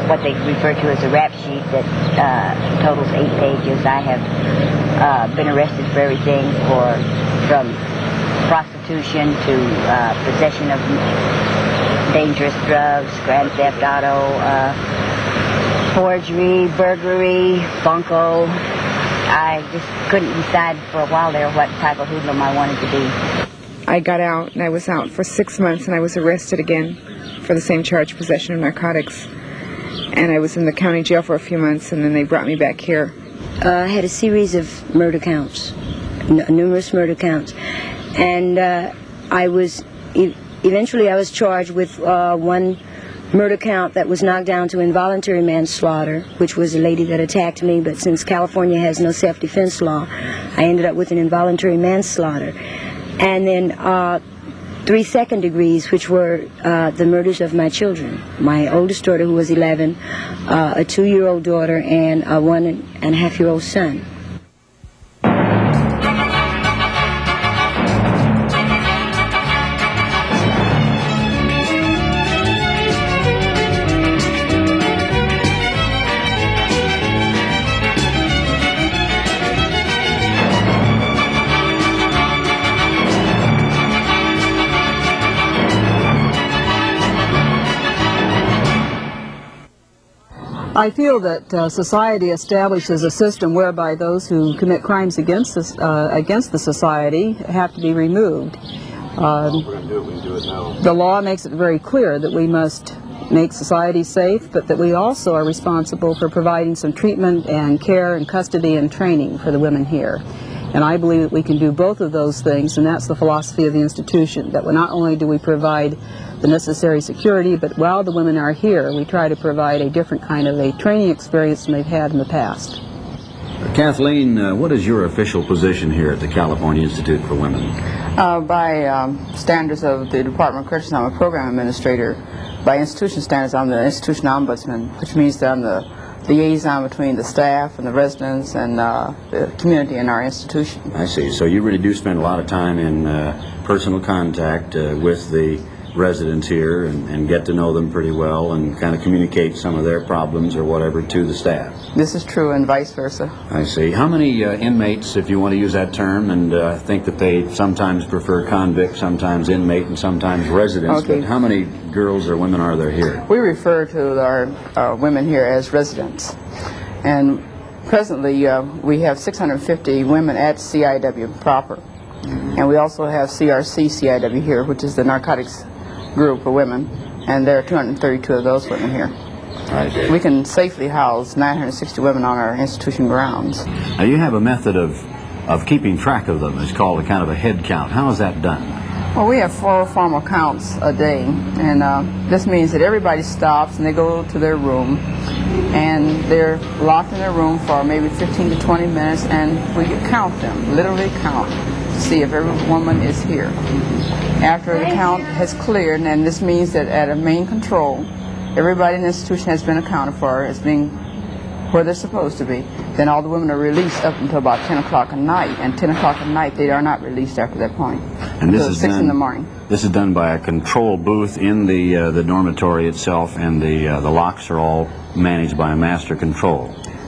what they refer to as a rap sheet that totals 8 pages. I have been arrested for everything from prostitution to possession of dangerous drugs, grand theft auto, forgery, burglary, bunco. I just couldn't decide for a while there what type of hoodlum I wanted to be. I got out, and I was out for 6 months, and I was arrested again for the same charge, possession of narcotics. And I was in the county jail for a few months, and then they brought me back here. I had a series of murder counts, numerous murder counts. And eventually I was charged with one murder count that was knocked down to involuntary manslaughter, which was a lady that attacked me, but since California has no self-defense law, I ended up with an involuntary manslaughter. And then 3 second degrees, which were the murders of my children. My oldest daughter, who was 11, a 2-year-old daughter, and a 1.5-year-old son. I feel that society establishes a system whereby those who commit crimes against the society have to be removed. The law makes it very clear that we must make society safe, but that we also are responsible for providing some treatment and care and custody and training for the women here. And I believe that we can do both of those things, and that's the philosophy of the institution, that not only do we provide the necessary security, but while the women are here, we try to provide a different kind of a training experience than they've had in the past. Kathleen, what is your official position here at the California Institute for Women? By standards of the Department of Corrections, I'm a program administrator. By institution standards, I'm the institution ombudsman, which means that I'm the liaison between the staff and the residents and the community in our institution. I see. So you really do spend a lot of time in personal contact with the residents here and get to know them pretty well and kind of communicate some of their problems or whatever to the staff. This is true, and vice versa. I see. How many inmates, if you want to use that term, and I think that they sometimes prefer convict, sometimes inmate, and sometimes residents, okay. But how many girls or women are there here? We refer to our women here as residents, and presently we have 650 women at CIW proper, and we also have CRC CIW here, which is the narcotics group of women, and there are 232 of those women here. We can safely house 960 women on our institution grounds. Now you have a method of keeping track of them. It's called a kind of a head count. How is that done? Well, we have 4 formal counts a day, and this means that everybody stops and they go to their room, and they're locked in their room for maybe 15 to 20 minutes, and we count them, literally count, to see if every woman is here. After the count has cleared, and this means that at a main control, everybody in the institution has been accounted for as being where they're supposed to be, then all the women are released up until about 10 o'clock at night, and 10 o'clock at night they are not released after that point. And this is 6 in the morning. This is done by a control booth in the dormitory itself, and the locks are all managed by a master control.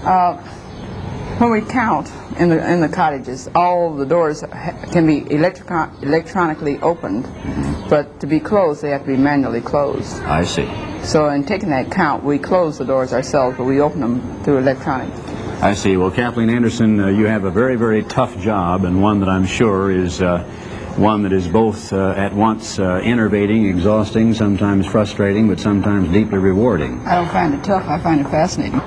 When we count in the cottages, all the doors can be electronically opened, but to be closed, they have to be manually closed. I see. So in taking that count, we close the doors ourselves, but we open them through electronic. I see. Well, Kathleen Anderson, you have a very, very tough job, and one that I'm sure is one that is both at once enervating, exhausting, sometimes frustrating, but sometimes deeply rewarding. I don't find it tough. I find it fascinating.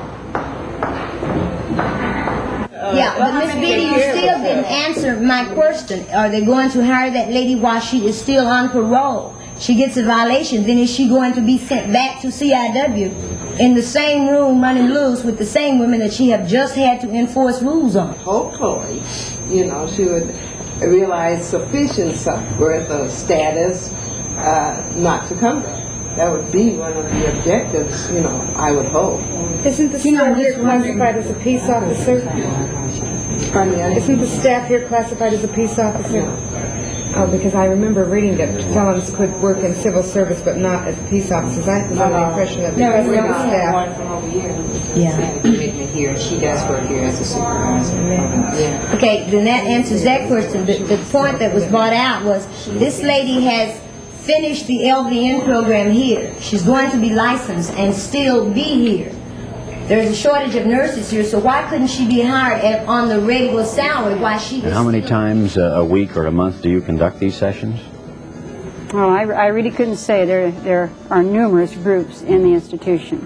Yeah, but Miss Biddy, you still didn't answer my question. Are they going to hire that lady while she is still on parole? She gets a violation, then is she going to be sent back to CIW in the same room running loose with the same women that she have just had to enforce rules on? Hopefully, you know, she would realize sufficiency worth of status not to come back. That would be one of the objectives, you know, I would hope. Isn't the staff here classified as a peace officer? Pardon me? Isn't the staff here classified as a peace officer? Oh, because I remember reading that felons could work in civil service but not as peace officers. I was under the impression that because we were staff. One from over here who's Yeah. had a commitment here, and she does work here as a supervisor. Yeah. Okay, then that answers that question. The point that was brought out was this lady has finished the LVN program here. She's going to be licensed and still be here. There's a shortage of nurses here, so why couldn't she be hired on the regular salary while she And was how many times a week or a month do you conduct these sessions? Oh, I really couldn't say. There are numerous groups in the institution.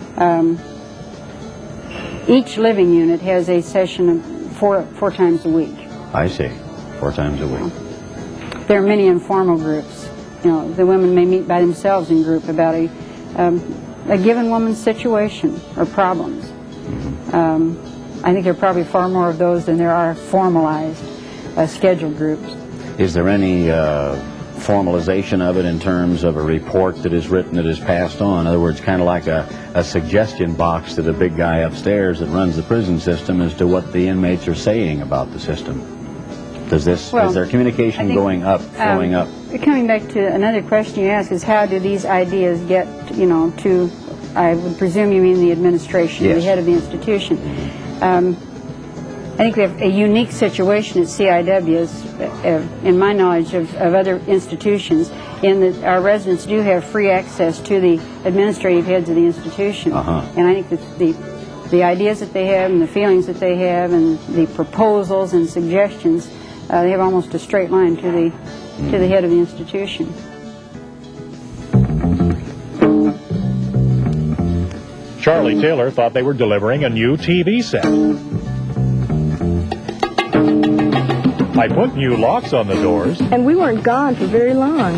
Each living unit has a session of four times a week. I see. 4 times a week. There are many informal groups. You know, the women may meet by themselves in group about a given woman's situation or problems. I think there are probably far more of those than there are formalized scheduled groups. Is there any formalization of it in terms of a report that is written that is passed on? In other words, kind of like a suggestion box to the big guy upstairs that runs the prison system as to what the inmates are saying about the system. Is there communication going up, flowing up? Coming back to another question you asked is how do these ideas get, to, I would presume you mean the administration, Yes. the head of the institution. I think we have a unique situation at CIWs, in my knowledge of other institutions, in that our residents do have free access to the administrative heads of the institution. And I think that the ideas that they have and the feelings that they have and the proposals and suggestions, they have almost a straight line to the head of the institution. Charlie Taylor thought they were delivering a new TV set. I put new locks on the doors. And we weren't gone for very long.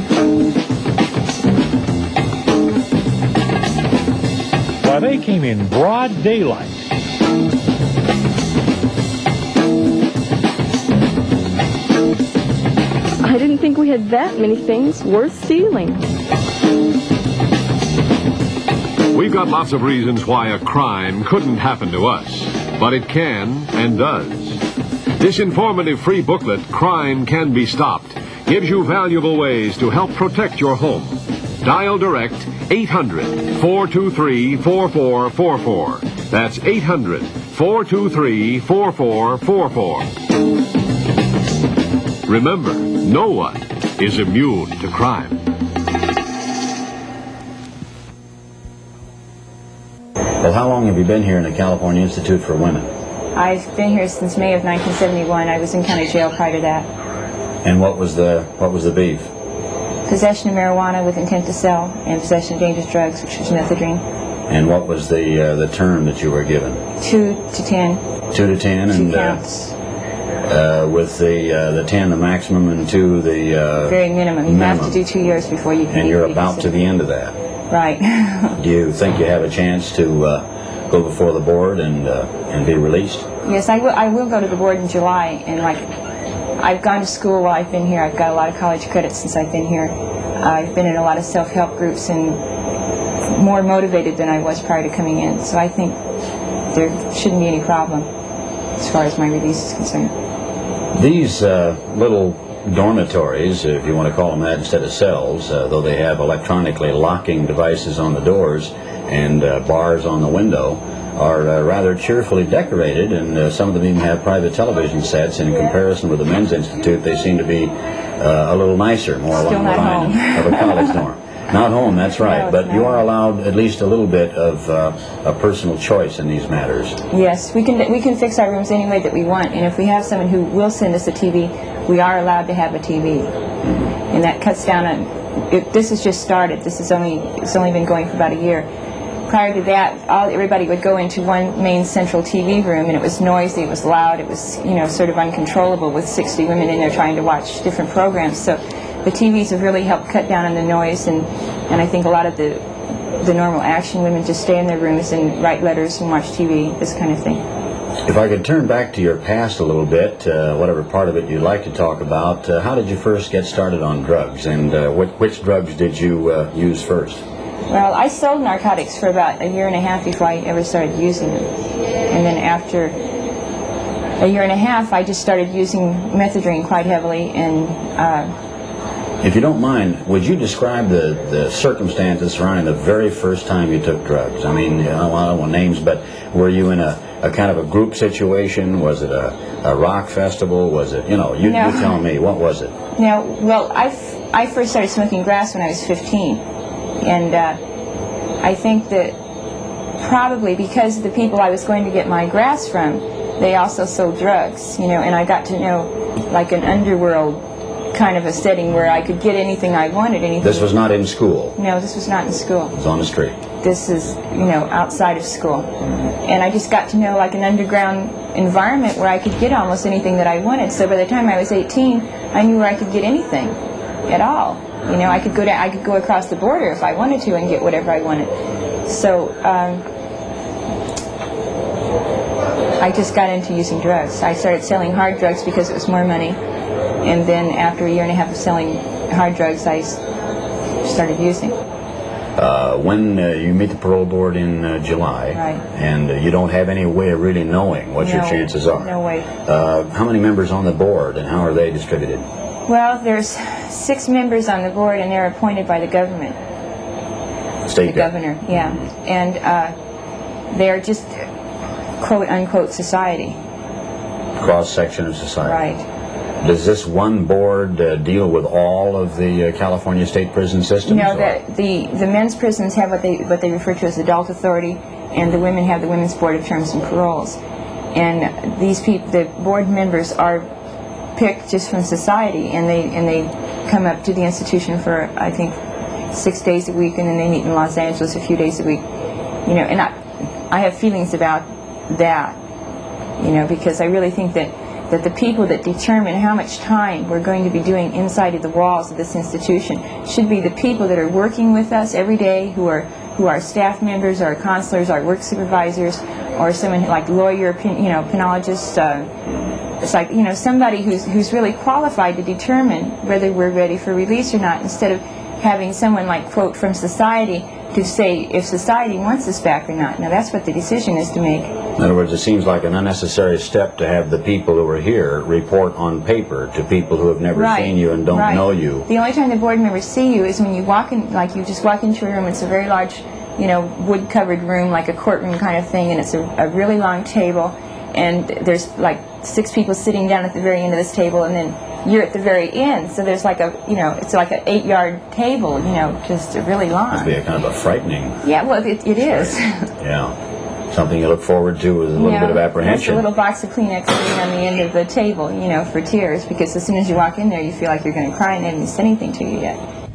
Why, they came in broad daylight. I didn't think we had that many things worth stealing. We've got lots of reasons why a crime couldn't happen to us, but it can and does. This informative free booklet, Crime Can Be Stopped, gives you valuable ways to help protect your home. Dial direct 800-423-4444. That's 800-423-4444. Remember, no one is immune to crime. Well, how long have you been here in the California Institute for Women? I've been here since May of 1971. I was in county jail prior to that. And what was the beef? Possession of marijuana with intent to sell, and possession of dangerous drugs, which was methadone. And what was the term that you were given? 2 to 10. 2 to 10, 2 and counts. With the 10 the maximum and 2 the very minimum. You have to do 2 years before you can. And you're about to the end of that. Right. Do you think you have a chance to go before the board and be released? Yes, I will go to the board in July, and I've gone to school while I've been here. I've got a lot of college credits since I've been here. I've been in a lot of self-help groups and more motivated than I was prior to coming in. So I think there shouldn't be any problem as far as my release is concerned. These little dormitories, if you want to call them that instead of cells, though they have electronically locking devices on the doors and bars on the window, are rather cheerfully decorated, and some of them even have private television sets. And in comparison with the Men's Institute, they seem to be a little nicer, more along the line of a college dorm. Not home, that's right, No, but not. you are allowed at least a little bit of a personal choice in these matters. Yes, we can fix our rooms any way that we want, and if we have someone who will send us a TV, we are allowed to have a TV, and that cuts down on. This has just started. It's only been going for about a year. Prior to that, everybody would go into one main central TV room, and it was noisy, it was loud, it was sort of uncontrollable with 60 women in there trying to watch different programs. So the TVs have really helped cut down on the noise, and I think a lot of the normal action women just stay in their rooms and write letters and watch TV, this kind of thing. If I could turn back to your past a little bit, whatever part of it you'd like to talk about, how did you first get started on drugs, and which drugs did you use first? Well, I sold narcotics for about a year and a half before I ever started using them. And then after a year and a half, I just started using methadone quite heavily, and if you don't mind, would you describe the circumstances surrounding the very first time you took drugs? I mean, I don't want names, but were you in a kind of a group situation? Was it a rock festival? Was it, you tell me, what was it? No, well, I first started smoking grass when I was 15, and I think that probably because the people I was going to get my grass from, they also sold drugs, and I got to know like an underworld kind of a setting where I could get anything I wanted. This was not in school? No, this was not in school. It was on the street? This is, outside of school. And I just got to know like an underground environment where I could get almost anything that I wanted. So by the time I was 18, I knew where I could get anything at all. I could go across the border if I wanted to and get whatever I wanted. So I just got into using drugs. I started selling hard drugs because it was more money. And then after a year and a half of selling hard drugs, I started using. When you meet the parole board in July, right, and you don't have any way of really knowing what your chances are. No way. How many members on the board, and how are they distributed? Well, there's 6 members on the board, and they're appointed by the government. State governor, yeah. And they're just quote-unquote society. Cross-section of society. Right. Does this one board deal with all of the California state prison systems? No, the men's prisons have what they refer to as the adult authority, and the women have the Women's Board of Terms and Paroles. And these people, the board members, are picked just from society, and they come up to the institution for, I think, 6 days a week, and then they meet in Los Angeles a few days a week. And I have feelings about that, because I really think that the people that determine how much time we're going to be doing inside of the walls of this institution should be the people that are working with us every day, who are staff members, our counselors, our work supervisors, or someone like lawyer, penologists, it's like, somebody who's really qualified to determine whether we're ready for release or not, instead of having someone like, quote, from society to say if society wants us back or not. Now that's what the decision is to make. In other words, it seems like an unnecessary step to have the people who are here report on paper to people who have never seen you and don't know you. The only time the board members see you is when you walk in, like you just walk into a room. It's a very large, wood-covered room, like a courtroom kind of thing, and it's a really long table, and there's like 6 people sitting down at the very end of this table, and then you're at the very end, so there's like it's like an 8-yard table, just really long. Must be a kind of a frightening. Yeah, well, it is. Yeah. Something you look forward to with a little bit of apprehension. There's a little box of Kleenex sitting on the end of the table, for tears, because as soon as you walk in there, you feel like you're going to cry, and they haven't said anything to you yet.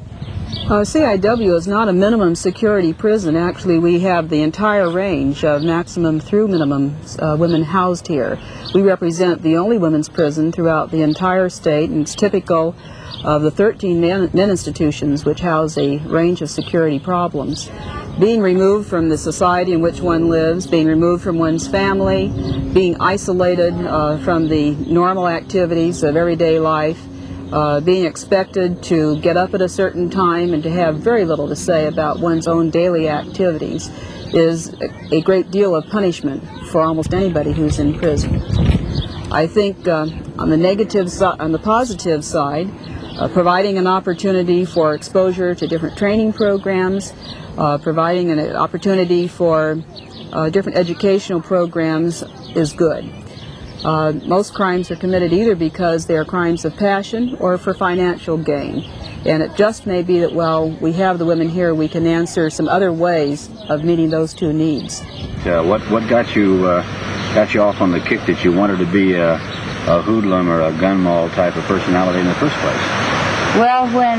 CIW is not a minimum security prison. Actually, we have the entire range of maximum through minimum women housed here. We represent the only women's prison throughout the entire state, and it's typical of the 13 men institutions which house a range of security problems. Being removed from the society in which one lives, being removed from one's family, being isolated from the normal activities of everyday life, being expected to get up at a certain time and to have very little to say about one's own daily activities is a great deal of punishment for almost anybody who's in prison. I think on the positive side, providing an opportunity for exposure to different training programs, providing an opportunity for different educational programs is good. Most crimes are committed either because they are crimes of passion or for financial gain. And it just may be that while we have the women here, we can answer some other ways of meeting those two needs. What got you off on the kick that you wanted to be a hoodlum or a gun moll type of personality in the first place? Well, when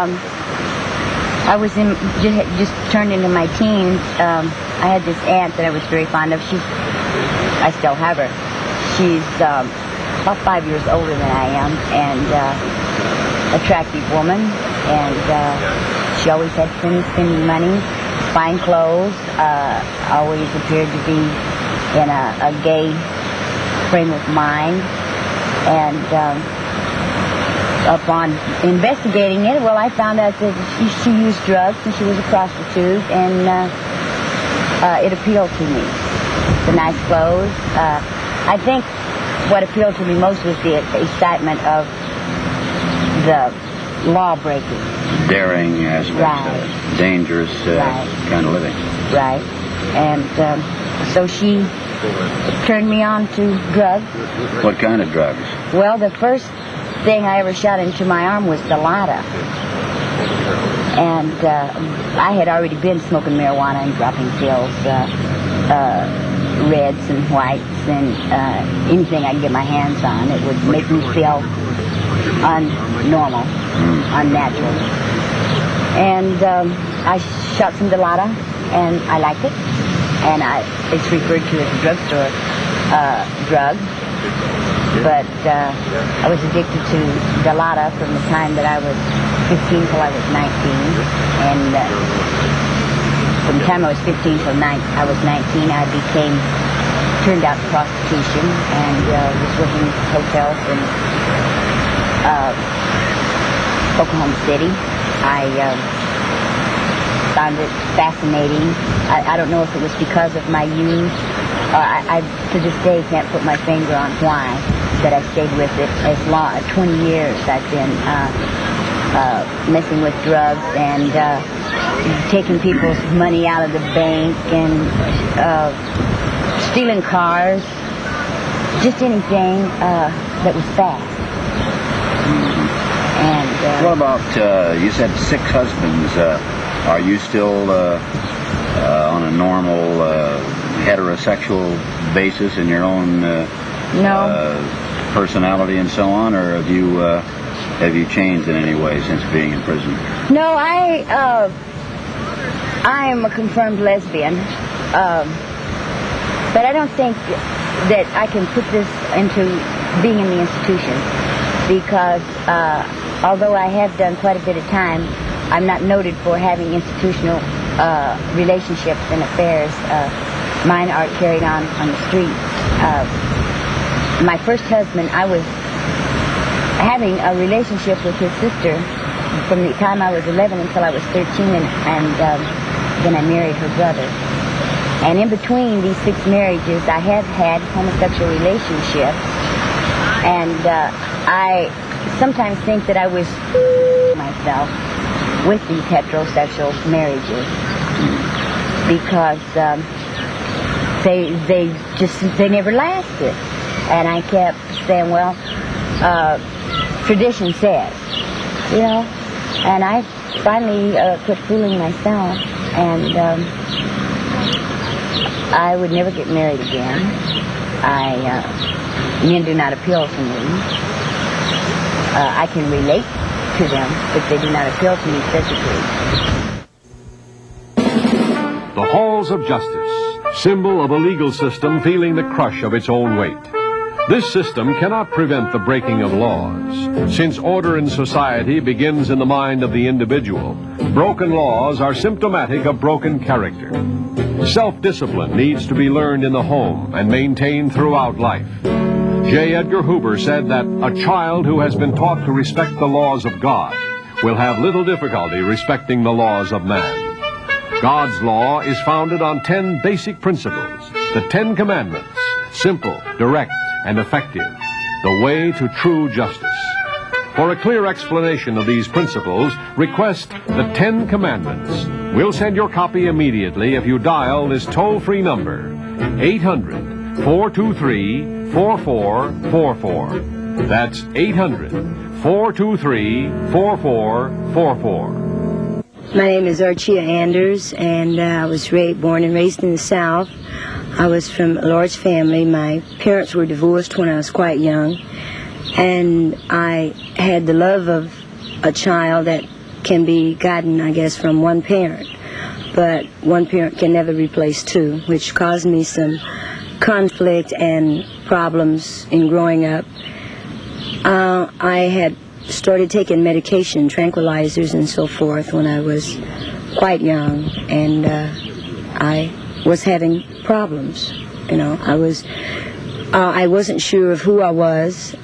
I was just turned into my teens, I had this aunt that I was very fond of. I still have her. She's about 5 years older than I am, and attractive woman, and she always had plenty spending money, fine clothes, always appeared to be in a gay frame of mind, and upon investigating it, well, I found out that she used drugs and she was a prostitute, and it appealed to me. The nice clothes. I think what appealed to me most was the excitement of the law breaking. Daring aspect, Right. Dangerous kind of living. Right. And so she turned me on to drugs. What kind of drugs? Well, the first thing I ever shot into my arm was Dilaudid. And I had already been smoking marijuana and dropping pills, reds and whites, and anything I could get my hands on. It would make me feel unnormal, unnatural. And I shot some Dilaudid, and I liked it. And it's referred to as a drugstore drug. But I was addicted to Dilaudid from the time that I was 15 till I was 19. And from the time I was 15 till I was 19, I turned out to prostitution and was working in hotels in Oklahoma City. I found it fascinating. I don't know if it was because of my youth. I to this day can't put my finger on why that I stayed with it as long. 20 years I've been messing with drugs and taking people's money out of the bank and stealing cars, just anything that was fast. And what about, you said 6 husbands. Are you still on a normal heterosexual basis in your own personality and so on, or have you changed in any way since being in prison? No, I am a confirmed lesbian, but I don't think that I can put this into being in the institution because although I have done quite a bit of time, I'm not noted for having institutional relationships and affairs. Mine are carried on the street. My first husband, I was having a relationship with his sister from the time I was 11 until I was 13, and then I married her brother. And in between these 6 marriages, I have had homosexual relationships, and I sometimes think that I was myself with these heterosexual marriages because they never lasted. And I kept saying, well, tradition says, you know. And I finally quit fooling myself, and I would never get married again. Men do not appeal to me. I can relate to them, but they do not appeal to me physically. The halls of justice, symbol of a legal system feeling the crush of its own weight. This system cannot prevent the breaking of laws. Since order in society begins in the mind of the individual, broken laws are symptomatic of broken character. Self-discipline needs to be learned in the home and maintained throughout life. J. Edgar Hoover said that a child who has been taught to respect the laws of God will have little difficulty respecting the laws of man. God's law is founded on 10 basic principles, the 10 Commandments, simple, direct, and effective, the way to true justice. For a clear explanation of these principles, request the 10 Commandments. We'll send your copy immediately if you dial this toll-free number, 800-423-4444. That's 800-423-4444. My name is Archia Anders, and I was born and raised in the South. I was from a large family. My parents were divorced when I was quite young, and I had the love of a child that can be gotten, I guess, from one parent. But one parent can never replace 2, which caused me some conflict and problems in growing up. I had started taking medication, tranquilizers and so forth, when I was quite young, and I was having problems. You know, I wasn't sure of who I was.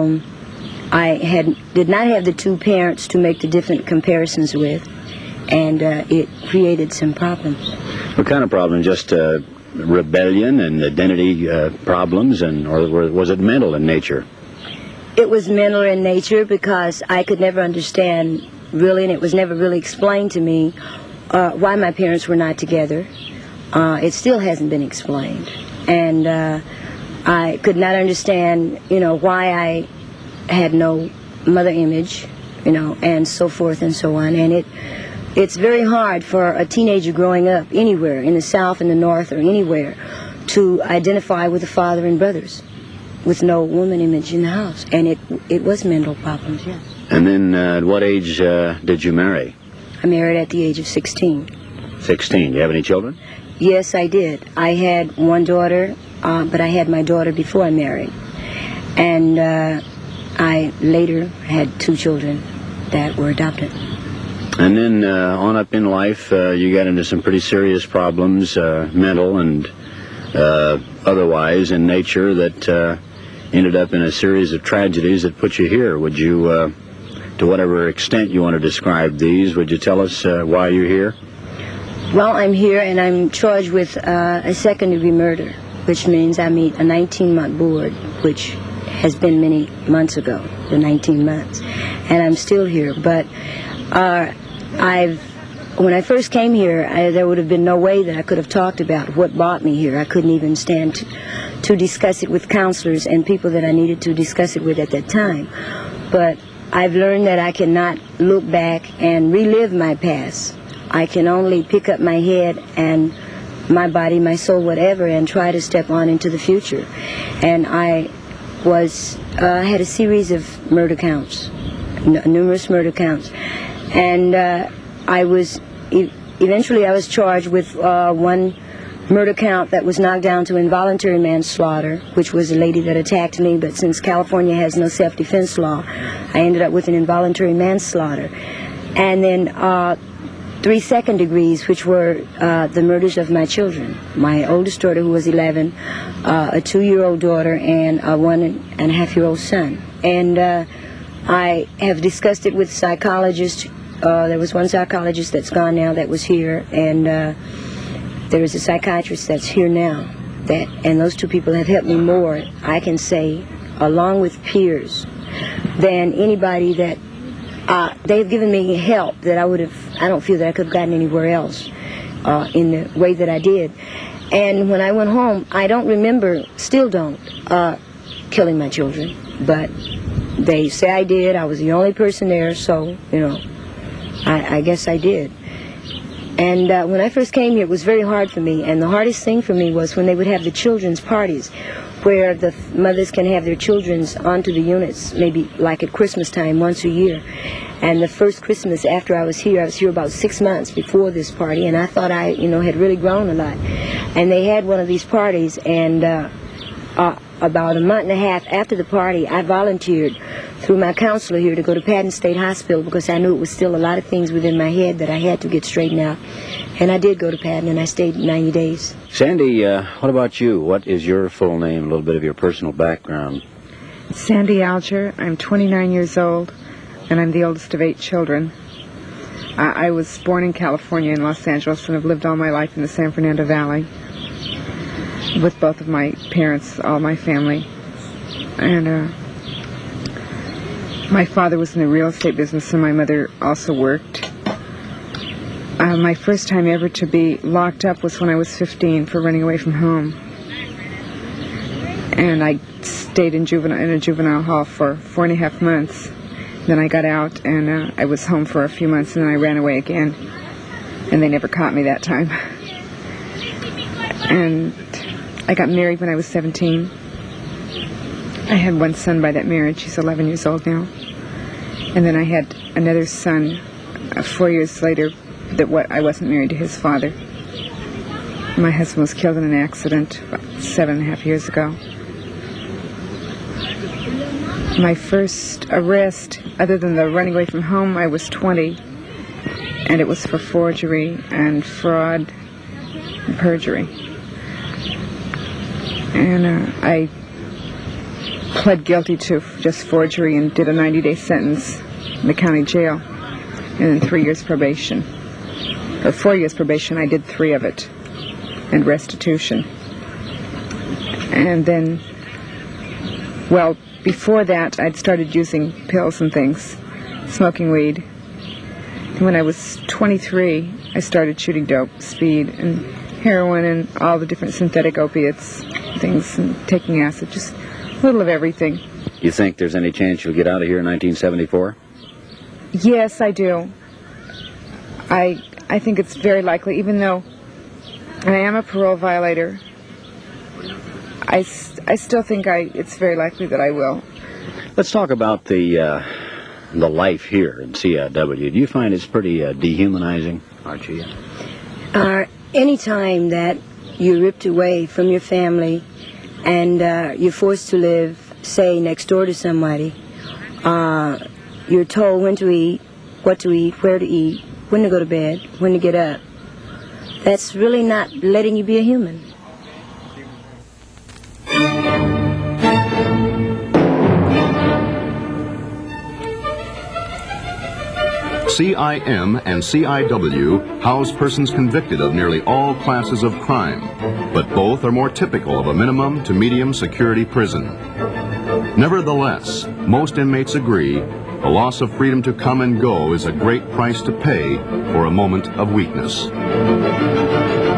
I did not have the 2 parents to make the different comparisons with, and it created some problems. What kind of problem? Just rebellion and identity problems, or was it mental in nature? It was mental in nature because I could never understand, really, and it was never really explained to me why my parents were not together. It still hasn't been explained. And I could not understand, why I had no mother image, and so forth and so on. And it's very hard for a teenager growing up anywhere, in the South, in the North, or anywhere, to identify with a father and brothers with no woman image in the house. And it was mental problems, yes. And then at what age did you marry? I married at the age of 16. 16. Do you have any children? Yes, I did. I had one daughter, but I had my daughter before I married. And I later had 2 children that were adopted. And then on up in life, you got into some pretty serious problems, mental and otherwise in nature, that ended up in a series of tragedies that put you here. Would you, to whatever extent you want to describe these, would you tell us why you're here? Well, I'm here and I'm charged with a second-degree murder, which means I meet a 19-month board, which has been many months ago, the 19 months. And I'm still here, but when I first came here, there would have been no way that I could have talked about what brought me here. I couldn't even stand to discuss it with counselors and people that I needed to discuss it with at that time. But I've learned that I cannot look back and relive my past. I can only pick up my head and my body, my soul, whatever, and try to step on into the future. And I had a series of murder counts, numerous murder counts. And eventually I was charged with one murder count that was knocked down to involuntary manslaughter, which was a lady that attacked me, but since California has no self-defense law, I ended up with an involuntary manslaughter. And then 3 second degrees, which were the murders of my children. My oldest daughter, who was 11, a 2-year-old daughter, and a 1.5-year-old son. And I have discussed it with psychologists. There was one psychologist that's gone now that was here, and there is a psychiatrist that's here now. And those 2 people have helped me more, I can say, along with peers, than anybody that they've given me help that I don't feel that I could have gotten anywhere else in the way that I did. And when I went home, I don't remember, still don't, killing my children. But they say I did. I was the only person there, so, I guess I did. And when I first came here, it was very hard for me. And the hardest thing for me was when they would have the children's parties, where the mothers can have their children onto the units, maybe like at Christmas time, once a year. And the first Christmas after I was here about 6 months before this party, and I thought I, had really grown a lot. And they had one of these parties, and about a month and a half after the party, I volunteered through my counselor here to go to Patton State Hospital because I knew it was still a lot of things within my head that I had to get straightened out. And I did go to Patton, and I stayed 90 days. Sandy, what about you? What is your full name, a little bit of your personal background? Sandy Alger. I'm 29 years old, and I'm the oldest of 8 children. I was born in California, in Los Angeles, and I've lived all my life in the San Fernando Valley with both of my parents, all my family. And my father was in the real estate business, and my mother also worked. My first time ever to be locked up was when I was 15 for running away from home. And I stayed in a juvenile hall for 4.5 months. Then I got out, and I was home for a few months, and then I ran away again. And they never caught me that time. And I got married when I was 17. I had one son by that marriage. He's 11 years old now. And then I had another son 4 years later. I wasn't married to his father. My husband was killed in an accident about 7.5 years ago. My first arrest, other than the running away from home, I was 20, and it was for forgery and fraud and perjury. And I pled guilty to just forgery and did a 90-day sentence in the county jail, and then 3 years probation. Or 4 years probation, I did 3 of it. and restitution. And then, well, before that, I'd started using pills and things, smoking weed. And when I was 23, I started shooting dope, speed, and heroin, and all the different synthetic opiates, things, and taking acid, just a little of everything. You think there's any chance you'll get out of here in 1974? Yes, I do. I think it's very likely, even though I am a parole violator, I still think it's very likely that I will. Let's talk about the life here in CIW. Do you find it's pretty dehumanizing, Archie? Any time that you're ripped away from your family and you're forced to live, say, next door to somebody, you're told when to eat, what to eat, where to eat, when to go to bed, when to get up. That's really not letting you be a human. CIM and CIW house persons convicted of nearly all classes of crime, but both are more typical of a minimum to medium security prison. Nevertheless, most inmates agree the loss of freedom to come and go is a great price to pay for a moment of weakness.